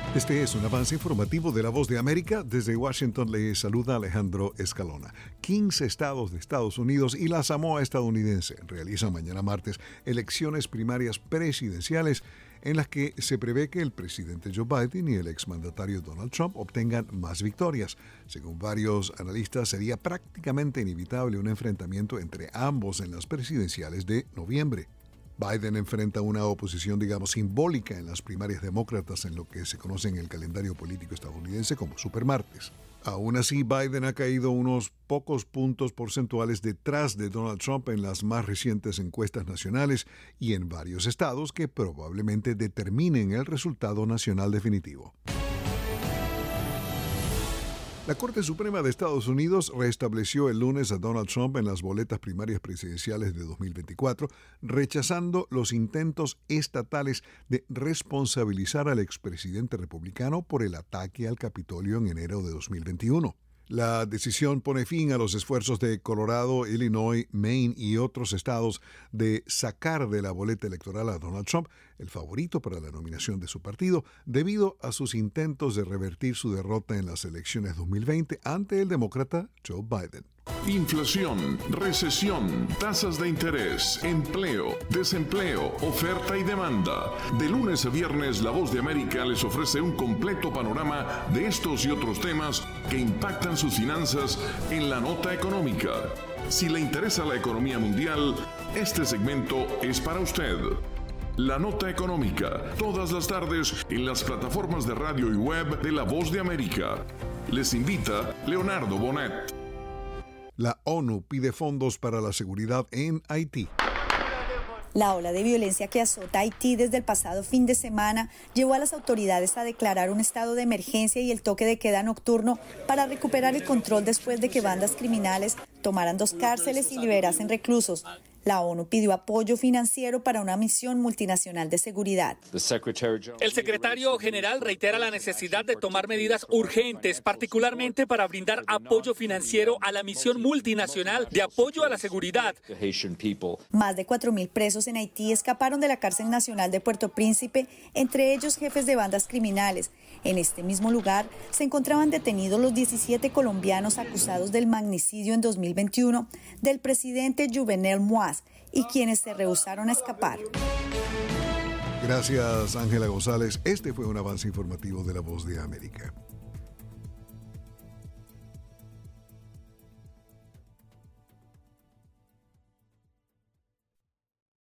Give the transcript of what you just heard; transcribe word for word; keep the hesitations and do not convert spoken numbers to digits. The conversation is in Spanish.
Este es un avance informativo de La Voz de América. Desde Washington le saluda Alejandro Escalona. quince estados de Estados Unidos y la Samoa estadounidense realizan mañana martes elecciones primarias presidenciales en las que se prevé que el presidente Joe Biden y el exmandatario Donald Trump obtengan más victorias. Según varios analistas, sería prácticamente inevitable un enfrentamiento entre ambos en las presidenciales de noviembre. Biden enfrenta una oposición, digamos, simbólica en las primarias demócratas en lo que se conoce en el calendario político estadounidense como supermartes. Aún así, Biden ha caído unos pocos puntos porcentuales detrás de Donald Trump en las más recientes encuestas nacionales y en varios estados que probablemente determinen el resultado nacional definitivo. La Corte Suprema de Estados Unidos restableció el lunes a Donald Trump en las boletas primarias presidenciales de dos mil veinticuatro, rechazando los intentos estatales de responsabilizar al expresidente republicano por el ataque al Capitolio en enero de dos mil veintiuno. La decisión pone fin a los esfuerzos de Colorado, Illinois, Maine y otros estados de sacar de la boleta electoral a Donald Trump, el favorito para la nominación de su partido, debido a sus intentos de revertir su derrota en las elecciones dos mil veinte ante el demócrata Joe Biden. Inflación, recesión, tasas de interés, empleo, desempleo, oferta y demanda. De lunes a viernes, La Voz de América les ofrece un completo panorama de estos y otros temas que impactan sus finanzas en la nota económica. Si le interesa la economía mundial, este segmento es para usted. La Nota Económica, todas las tardes en las plataformas de radio y web de La Voz de América. Les invita Leonardo Bonet. La ONU pide fondos para la seguridad en Haití. La ola de violencia que azota Haití desde el pasado fin de semana llevó a las autoridades a declarar un estado de emergencia y el toque de queda nocturno para recuperar el control después de que bandas criminales tomaran dos cárceles y liberasen reclusos. La ONU pidió apoyo financiero para una misión multinacional de seguridad. El secretario general reitera la necesidad de tomar medidas urgentes, particularmente para brindar apoyo financiero a la misión multinacional de apoyo a la seguridad. Más de cuatro mil presos en Haití escaparon de la cárcel nacional de Puerto Príncipe, entre ellos jefes de bandas criminales. En este mismo lugar se encontraban detenidos los diecisiete colombianos acusados del magnicidio en dos mil veintiuno del presidente Juvenel Moïse y quienes se rehusaron a escapar. Gracias, Ángela González. Este fue un avance informativo de La Voz de América.